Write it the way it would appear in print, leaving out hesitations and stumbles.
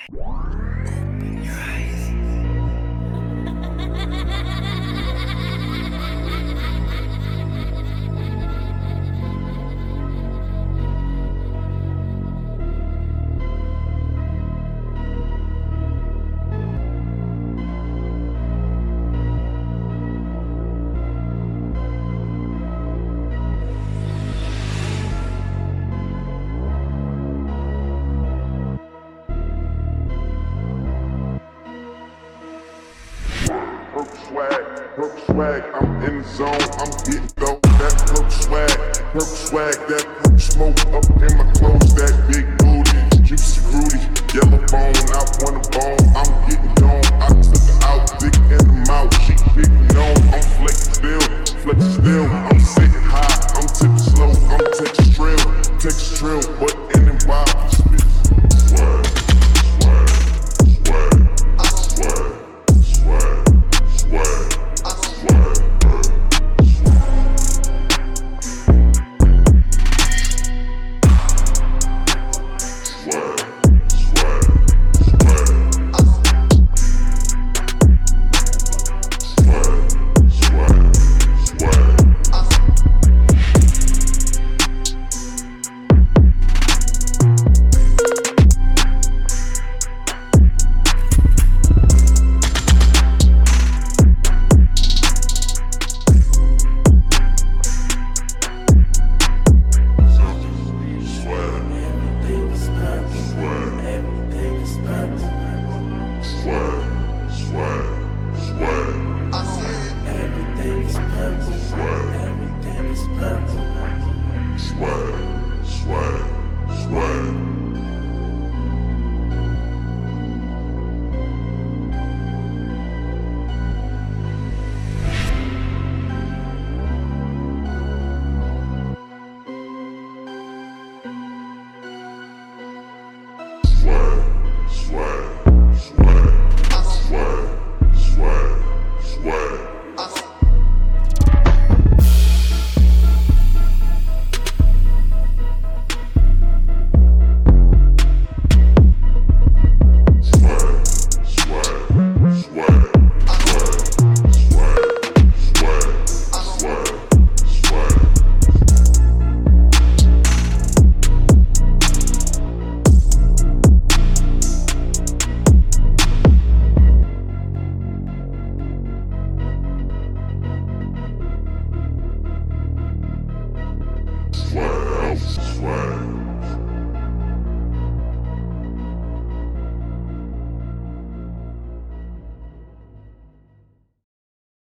Open your eyes. Perk swag, I'm in the zone, I'm getting low. That perk swag, that perk smoke up in my clothes. That big booty, juicy fruity, yellow bone, I want a bone. I'm getting gone, I took her out, dick in the mouth, she big on. I'm flexing still, I'm